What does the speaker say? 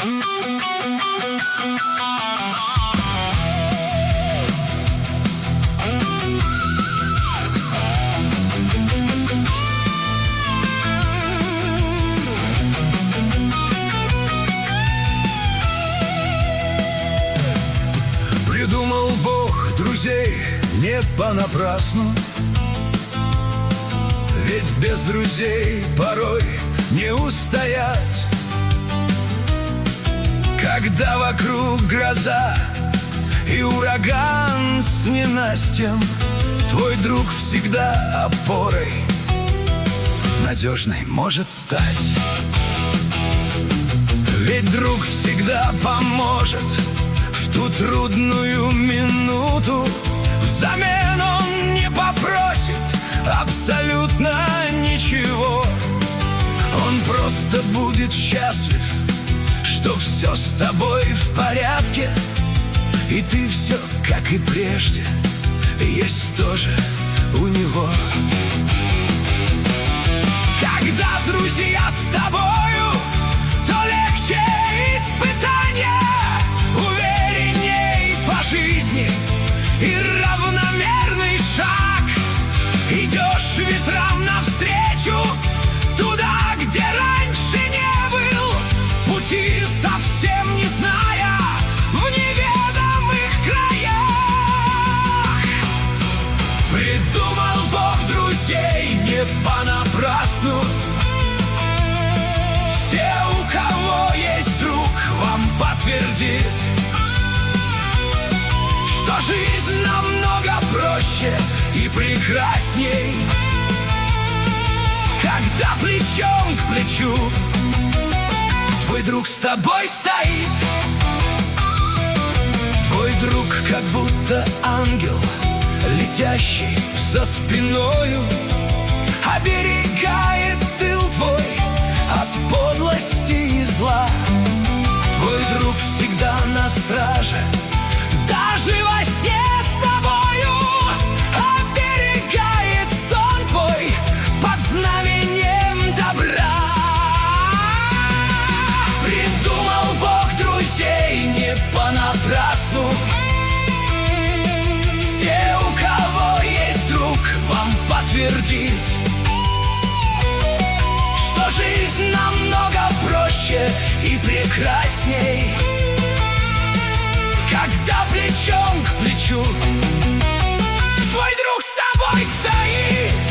Придумал Бог друзей не понапрасну, ведь без друзей порой не устоять. Когда вокруг гроза и ураган с ненастьем, твой друг всегда опорой надежной может стать. Ведь друг всегда поможет в ту трудную минуту. Взамен он не попросит абсолютно ничего. Он просто будет счастлив, что все с тобой в порядке, и ты все, как и прежде, есть тоже у него. Когда друзья с тобою, то легче испытания, уверенней по жизни и равномерный шаг. Идешь ветрам навстречу, туда, где раньше не был, пути совсем не зная, в неведомых краях. Придумал Бог друзей не понапрасну. Все, у кого есть друг, вам подтвердит, что жизнь намного проще и прекрасней, когда плечом к плечу твой друг с тобой стоит. Твой друг как будто ангел, летящий за спиною, оберегает тыл твой от подлости и зла. Твой друг всегда на страже, даже во сне с тобою, оберегает сон твой под знаменем добра. Придумал Бог друзей не понапрасну. Все, у кого есть друг, вам подтвердит, что жизнь намного проще и прекрасней, когда плечом к плечу твой друг с тобой стоит.